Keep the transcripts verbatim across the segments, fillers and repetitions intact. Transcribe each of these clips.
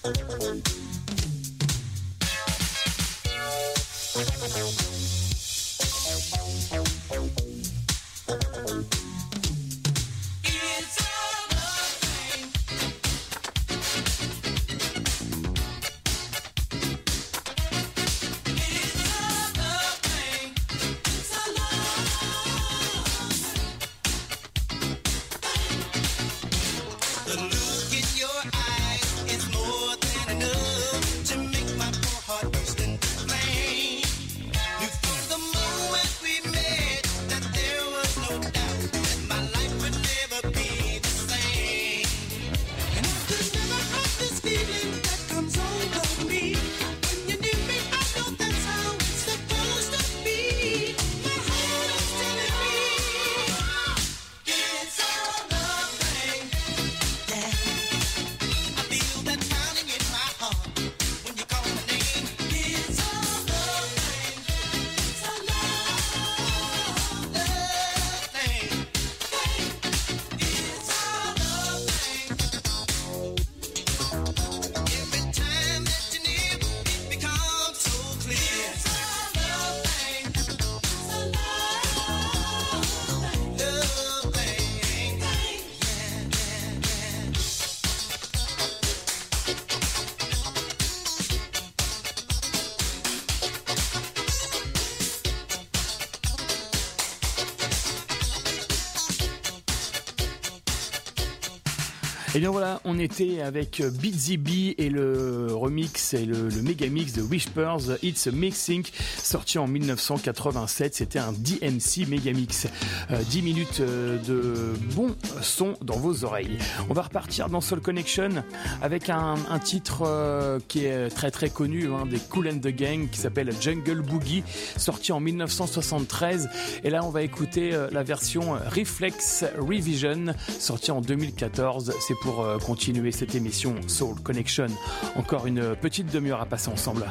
Et bien voilà, on était avec Busy Bee et le remix et le, le méga mix de Whispers, It's a Mixing, sorti en dix-neuf cent quatre-vingt-sept. C'était un D M C méga mix. Euh, dix minutes de bon son dans vos oreilles. On va repartir dans Soul Connection avec un, un titre euh, qui est très très connu, hein, des Kool and the Gang, qui s'appelle Jungle Boogie, sorti en dix-neuf cent soixante-treize. Et là, on va écouter euh, la version Reflex Revision, sortie en deux mille quatorze. C'est pour euh, continuer cette émission Soul Connection. Encore une petite demi-heure à passer ensemble.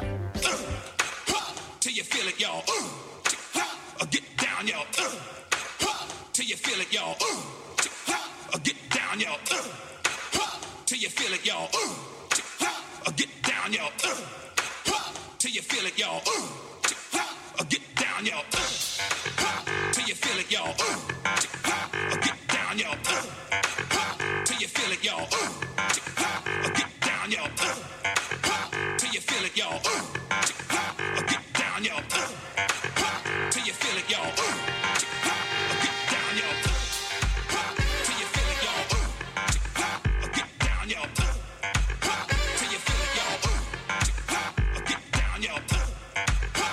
Till you feel it, y'all. Uh, get down, y'all. Uh, till you feel it, y'all. Uh, get down, y'all. Uh, till you feel it, y'all. Uh, get down, y'all. Uh, till you feel it, y'all. Uh, get down, y'all. Uh, till you feel it, y'all. Uh, get down, y'all. Uh, till you feel it, y'all. Uh, get down, y'all. Uh, till you feel it, y'all. Uh, get down, y'all. Uh, till you feel it, y'all. Uh, get down, y'all. Uh, till you feel it, y'all. Uh, get down, y'all. Uh, till you feel it, y'all. Uh, get down, y'all. Uh,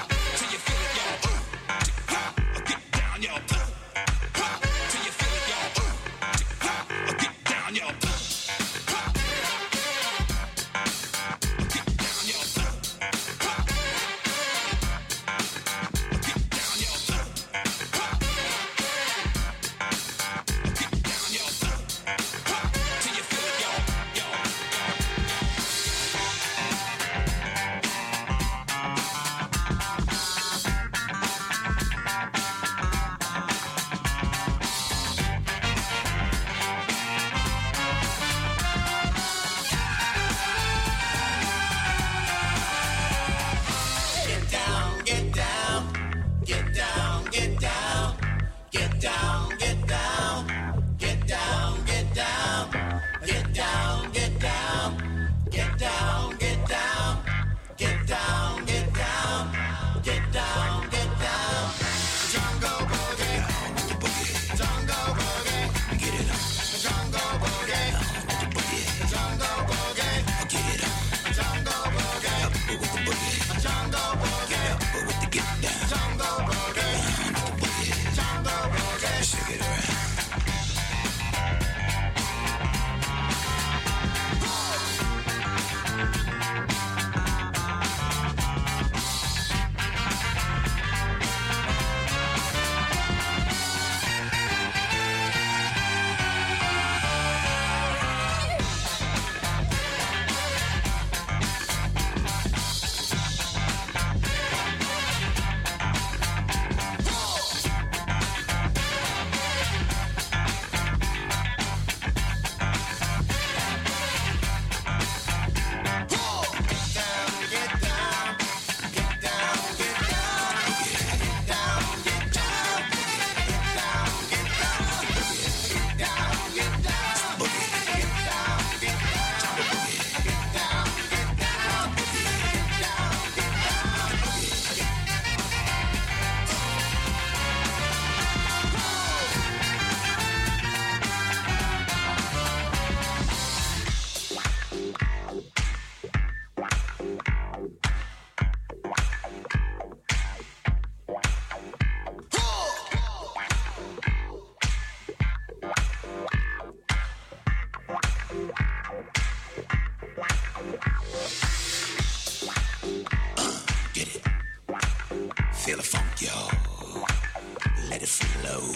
let it flow.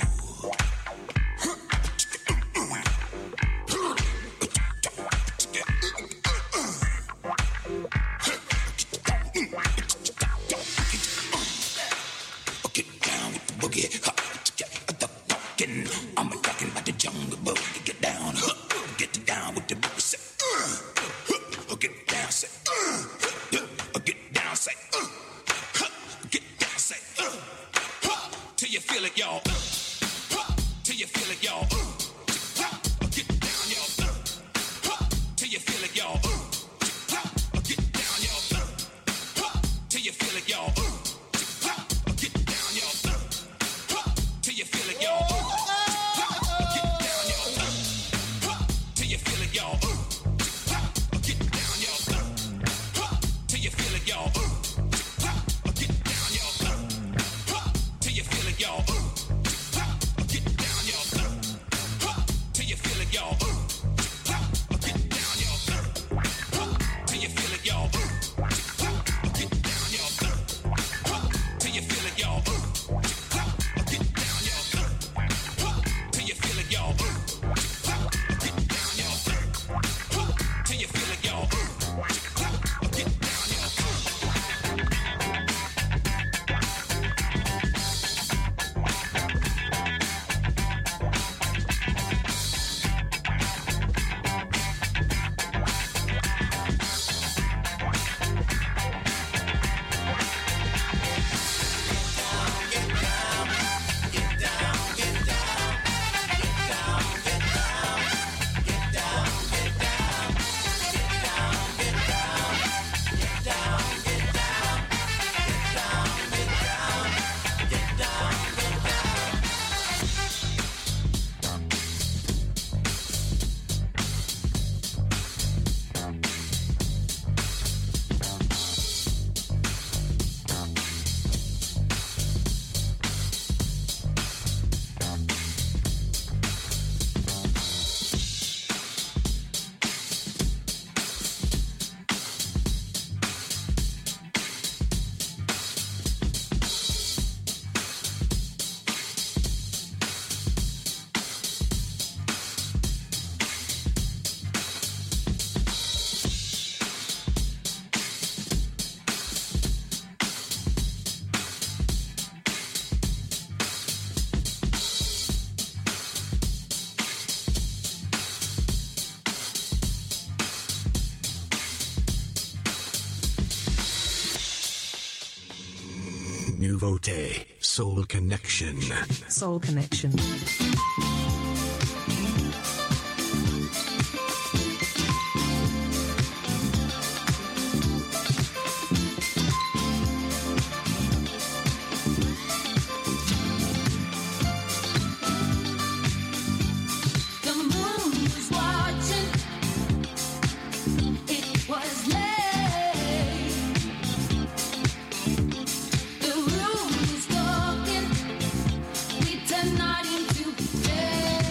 Get down with the boogie, I'm talking about the jungle boogie. Get down, get down with the boogie. Say, get down, say, get down, say, get down, say, till you feel it, y'all. Till you feel it, y'all. Get down, y'all. Till you feel it, y'all. Get down, y'all. Till you feel it, y'all. Get down, y'all. Till you feel it, y'all. Get down, y'all. Till you feel it, y'all. Get down, y'all. Till you feel it, y'all. Get down, y'all. Till you feel it, y'all. Get down, y'all. Till you feel it, y'all. Get down, y'all. Till you feel it, y'all. Get down, y'all. Till you feel it, y'all. Get down, y'all. Till you feel it, y'all. Get down, y'all. Till you feel it, y'all. Get down, Nouveauté, Soul Connection. Soul Connection. The moon was watching. It was late. The room is talking. We turn night into day.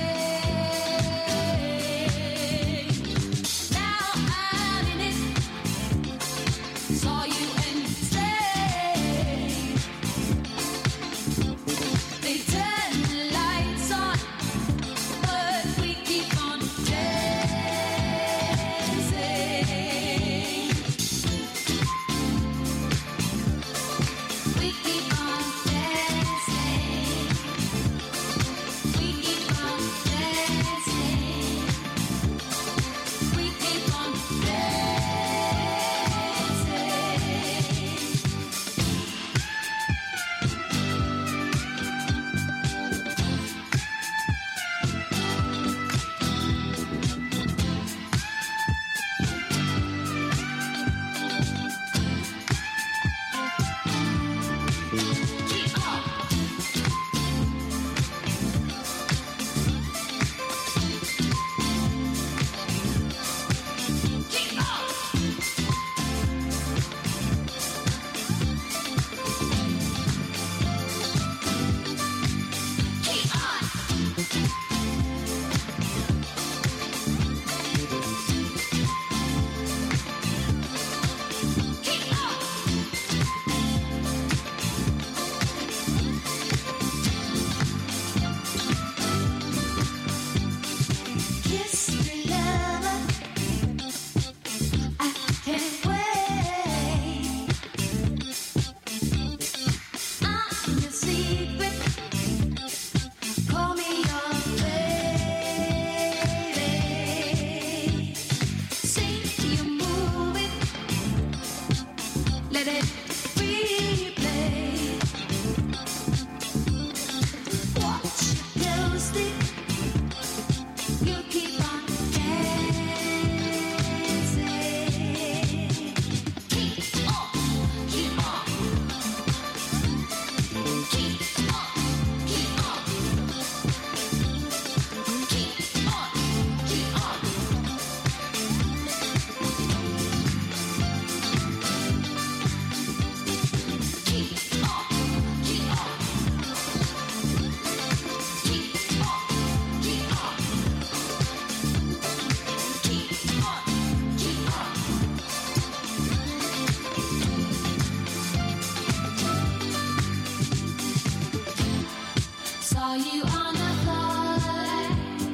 Saw you on the floor,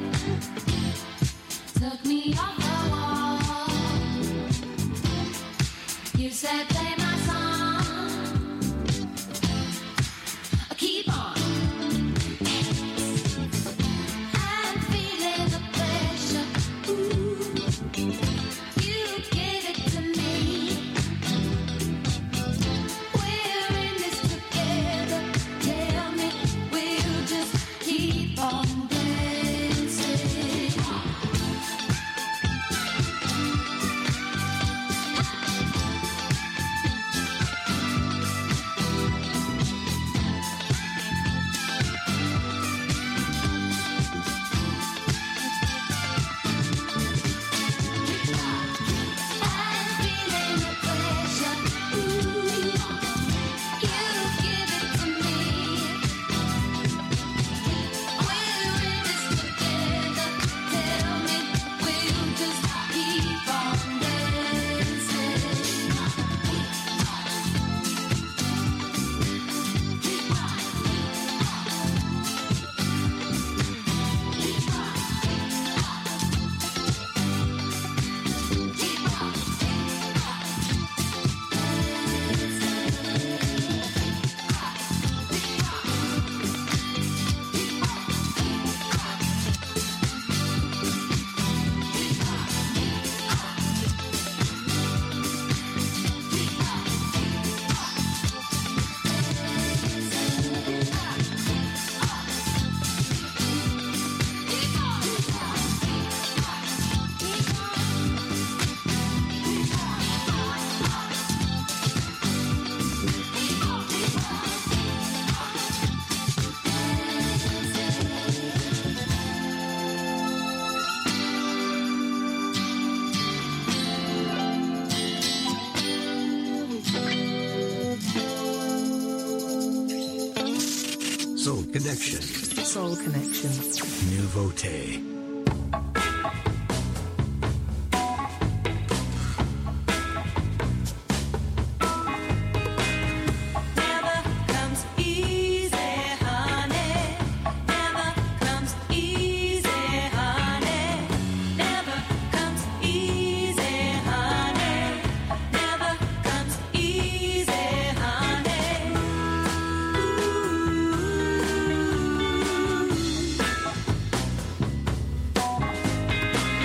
took me off the wall. You said play my song, keep on. I'm feeling the pressure. Ooh, you give it to me. We're in this together. Tell me, we'll just keep on dancing. I'm feeling the pressure. Ooh, you give it to me. We're in this together. Tell me, we'll just keep on dancing. Soul Connection. Soul Connection. Nouveauté. Never comes easy, honey. Never comes easy, honey. Never comes easy, honey. Never comes easy, honey. Ooh.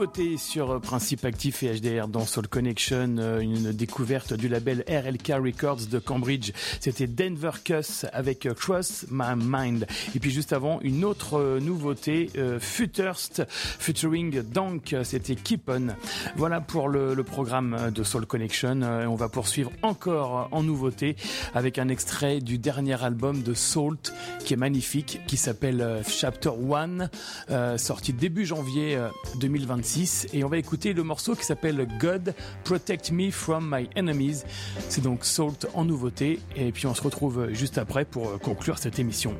Nouveauté sur Principe Actif et H D R dans Soul Connection, une découverte du label R L K Records de Cambridge. C'était Denver Cuss avec Cross My Mind. Et puis juste avant, une autre nouveauté, euh, Futurst featuring Dank, c'était Keep On. Voilà pour le, le programme de Soul Connection. Euh, on va poursuivre encore en nouveauté avec un extrait du dernier album de Salt qui est magnifique, qui s'appelle euh, Chapter One, euh, sorti début janvier euh, deux mille vingt-six, et on va écouter le morceau qui s'appelle God Protect Me From My Enemies. C'est donc Salt en nouveauté, et puis on se retrouve juste après pour conclure cette émission.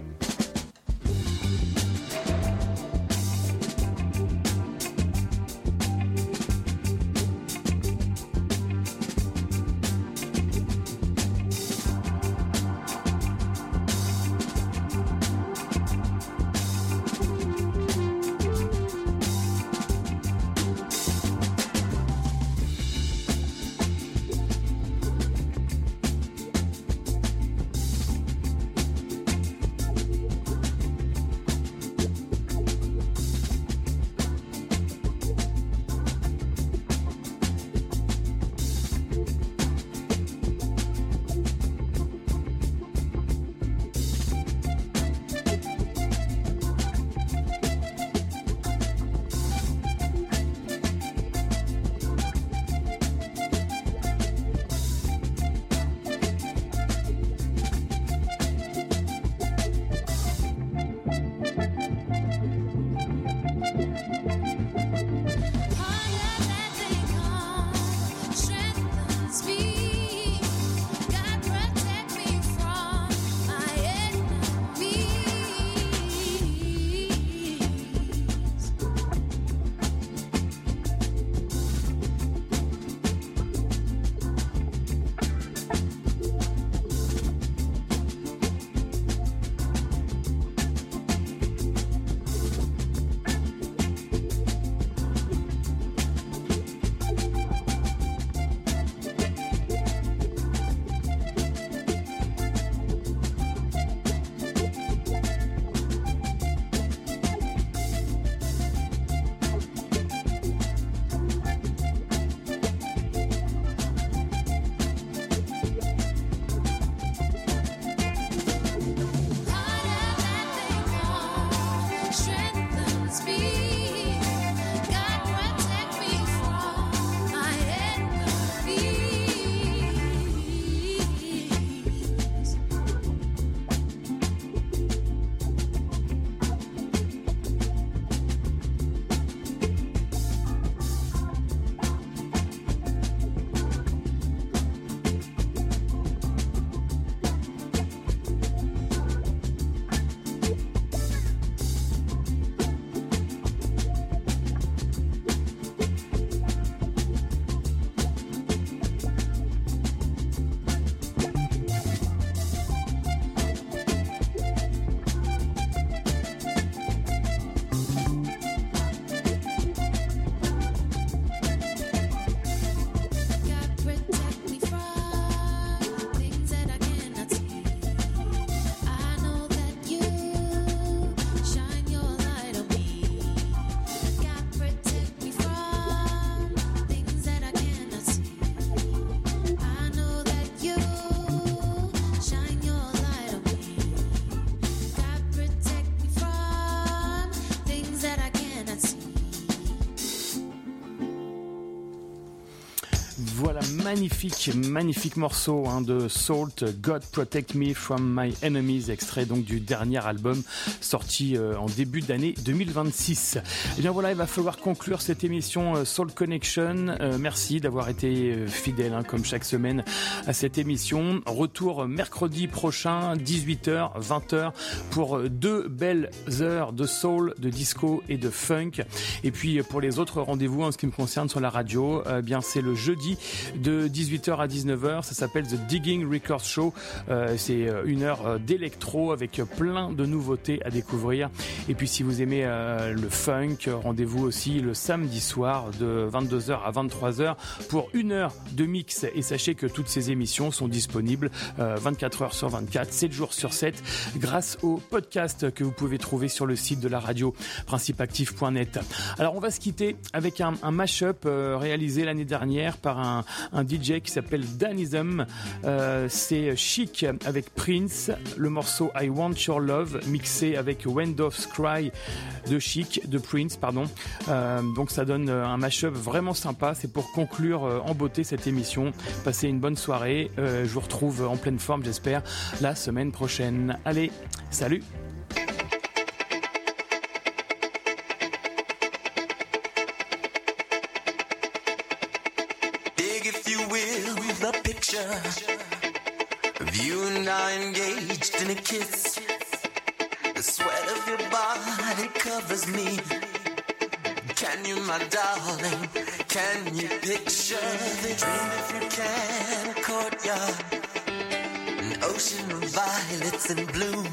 Magnifique, magnifique morceau hein, de Salt, God Protect Me From My Enemies, extrait donc du dernier album sorti euh, en début d'année deux mille vingt-six. Et bien voilà, il va falloir conclure cette émission euh, Soul Connection. Euh, merci d'avoir été euh, fidèle hein, comme chaque semaine à cette émission. Retour mercredi prochain, dix-huit heures, vingt heures pour euh, deux belles heures de soul, de disco et de funk. Et puis pour les autres rendez-vous en ce qui me concerne sur la radio, euh, bien c'est le jeudi de dix-huit heures à dix-neuf heures. Ça s'appelle The Digging Record Show. Euh, c'est une heure d'électro avec plein de nouveautés à découvrir. Et puis si vous aimez euh, le funk, rendez-vous aussi le samedi soir de vingt-deux heures à vingt-trois heures pour une heure de mix. Et sachez que toutes ces émissions sont disponibles euh, vingt-quatre heures sur vingt-quatre, sept jours sur sept, grâce au podcast que vous pouvez trouver sur le site de la radio principe active point net. Alors on va se quitter avec un, un mash-up euh, réalisé l'année dernière par un, un D J qui s'appelle Danism. Euh, c'est Chic avec Prince, le morceau I Want Your Love mixé avec When Doves Cry de Chic, de Prince, pardon. Euh, donc ça donne un mash-up vraiment sympa. C'est pour conclure euh, en beauté cette émission. Passez une bonne soirée. Euh, je vous retrouve en pleine forme, j'espère, la semaine prochaine. Allez, salut! Dig, if you will, the picture of you and I engaged in a kiss. The sweat of your body covers me. Can you, my darling, can you picture the dream if you can? A courtyard, an ocean of violets in bloom.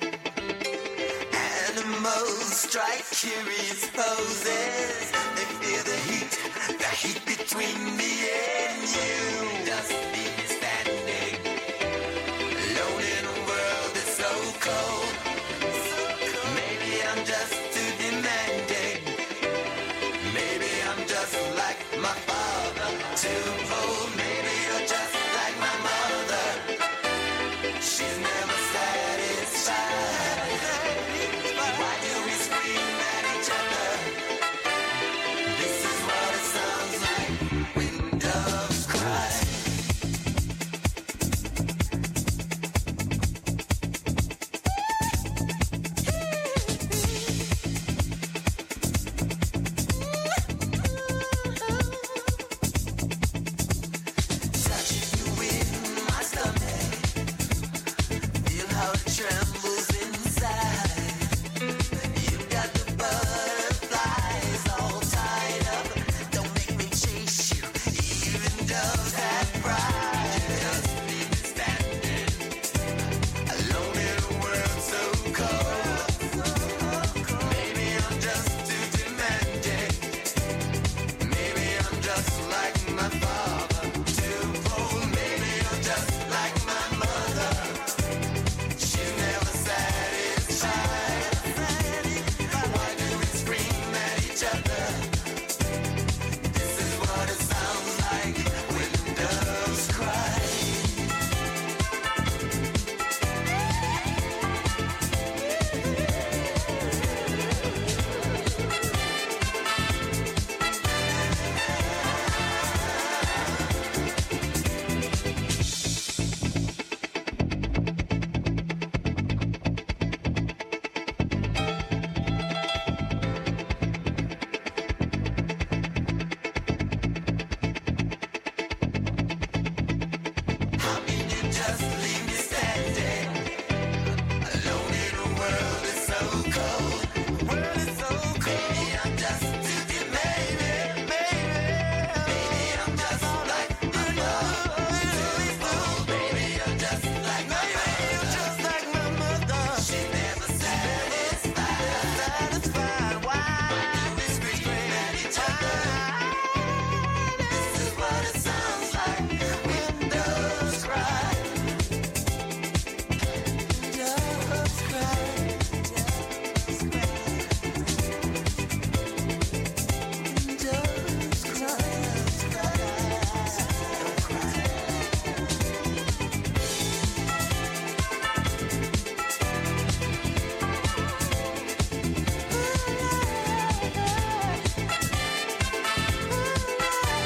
Animals strike curious poses. They feel the heat, the heat between me and you. Just leave me standing alone in a world that's so cold. Maybe I'm just too demanding. Maybe I'm just like my father, too bold. Maybe you're just like my mother. She's never satisfied. Why do we scream at each other? This is what it sounds like when doves cry. Touching you in my stomach. Feel how it trembles inside. You've got the butterflies all tied up. Don't make me chase you. Even doves have pride. Just leave me standing alone in a world so cold. Maybe I'm just too demanding. Maybe I'm just like my father, too bold. Maybe I'm just like my mother. She's never satisfied. Why do we scream at each other? This is what it sounds like when doves cry. How can you just leave me standing alone in a world that's so cold? World is so cold. Maybe I'm just